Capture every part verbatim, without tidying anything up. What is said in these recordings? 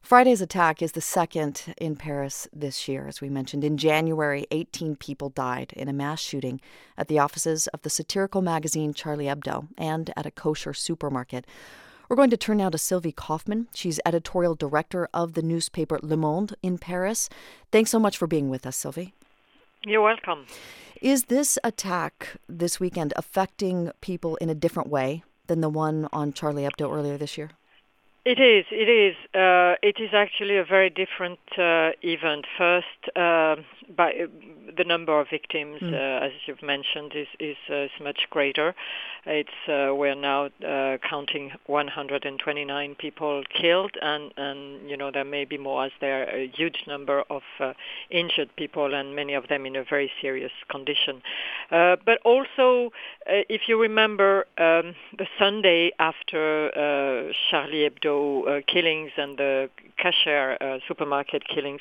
Friday's attack is the second in Paris this year, as we mentioned. In January, eighteen people died in a mass shooting at the offices of the satirical magazine Charlie Hebdo and at a kosher supermarket. We're going to turn now to Sylvie Kaufmann. She's editorial director of the newspaper Le Monde in Paris. Thanks so much for being with us, Sylvie. You're welcome. Is this attack this weekend affecting people in a different way than the one on Charlie Hebdo earlier this year? It is. It is. Uh, it is actually a very different uh, event. First, uh, by uh, the number of victims, mm. uh, as you've mentioned, is is, uh, is much greater. It's uh, we're now uh, counting one hundred twenty-nine people killed, and, and you know there may be more, as there are a huge number of uh, injured people, and many of them in a very serious condition. Uh, but also, uh, if you remember, um, the Sunday after uh, Charlie Hebdo Uh, killings and the Kasher uh, supermarket killings,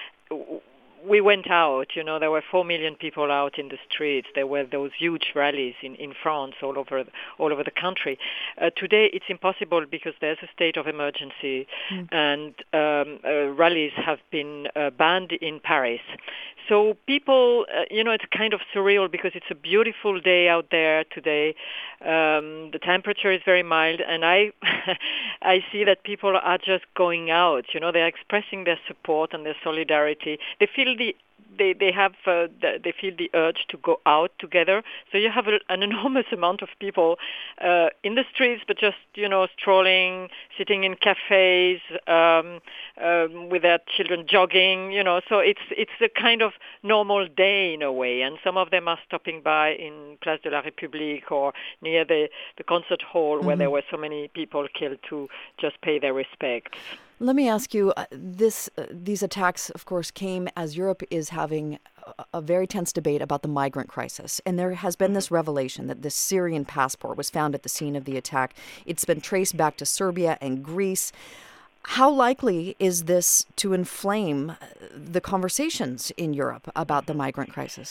we went out. You know, there were four million people out in the streets. There were those huge rallies in, in France, all over all over the country. Uh, today, it's impossible because there's a state of emergency, mm. and um, uh, rallies have been uh, banned in Paris. So people, uh, you know, it's kind of surreal because it's a beautiful day out there today. Um, the temperature is very mild, and I, I see that people are just going out. You know, they're expressing their support and their solidarity. They feel the They they have uh, the, they feel the urge to go out together. So you have a, an enormous amount of people uh, in the streets, but just you know strolling, sitting in cafes um, um, with their children jogging. You know, so it's it's a kind of normal day in a way. And some of them are stopping by in Place de la République or near the the concert hall mm-hmm. where there were so many people killed to just pay their respects. Let me ask you, uh, this uh, these attacks, of course, came as Europe is having a, a very tense debate about the migrant crisis. And there has been this revelation that this Syrian passport was found at the scene of the attack. It's been traced back to Serbia and Greece. How likely is this to inflame the conversations in Europe about the migrant crisis?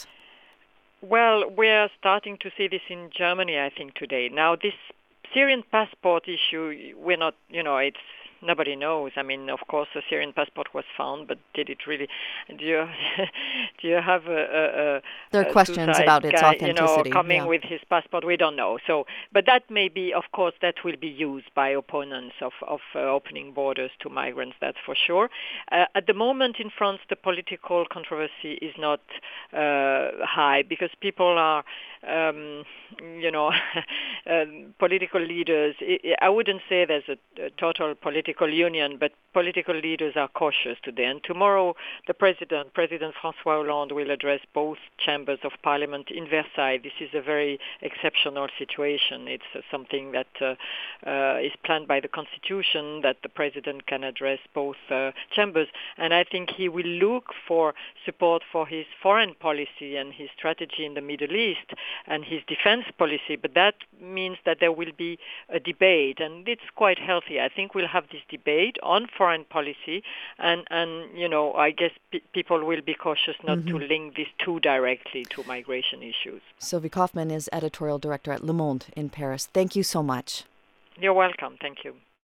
Well, we're starting to see this in Germany, I think, today. Now, this Syrian passport issue, we're not, you know, it's nobody knows. I mean, of course, a Syrian passport was found, but did it really? Do you do you have a? a, a there are a questions about its guy, authenticity. You know, coming yeah. with his passport, we don't know. So, but that may be, of course, that will be used by opponents of of uh, opening borders to migrants. That's for sure. Uh, at the moment in France, the political controversy is not uh, high because people are, um, you know, uh, political leaders. I wouldn't say there's a, a total political union, but political leaders are cautious today. And tomorrow, the president, President François Hollande, will address both chambers of parliament in Versailles. This is a very exceptional situation. It's uh, something that uh, uh, is planned by the Constitution, that the president can address both uh, chambers. And I think he will look for support for his foreign policy and his strategy in the Middle East and his defense policy. But that means that there will be a debate, and it's quite healthy. I think we'll have this debate on foreign policy, and, and you know, I guess p- people will be cautious not mm-hmm. to link these two directly to migration issues. Sylvie Kaufmann is editorial director at Le Monde in Paris. Thank you so much. You're welcome. Thank you.